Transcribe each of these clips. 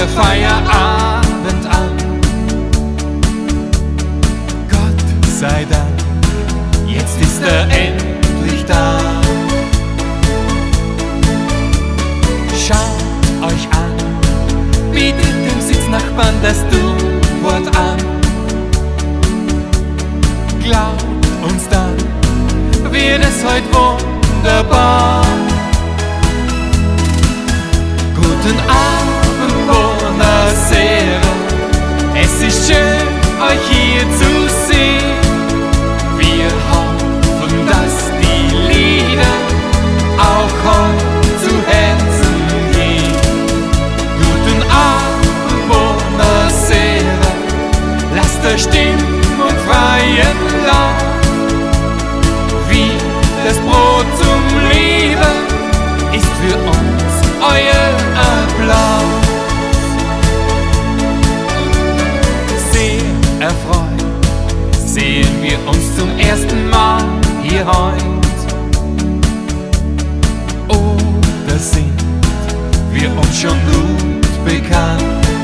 der Feierabend an. Gott sei Dank, jetzt ist er endlich da. Schaut euch an, bietet dem Sitznachbarn das Du-Wort an. Glaubt uns dann, wird es heute wunderbar. Guten Abend, buonasera, es ist schön, euch hier zu sehen. Wir hoffen, dass die Lieder auch heute zu Herzen gehen. Guten Abend, buonasera, lasst der Stimmung freien Lauf. Wie das Brot zum Leben ist für uns euer Applaus. Sehr erfreut sehen wir uns zum ersten Mal hier heut. Oder sind wir uns schon gut bekannt?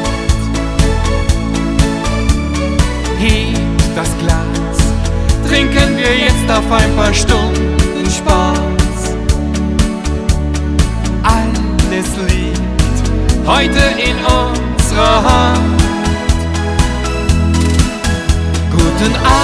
Hebt das Glas, trinken wir jetzt auf ein paar Stunden Spaß. Alles liegt heute in unserer Hand. Guten Abend.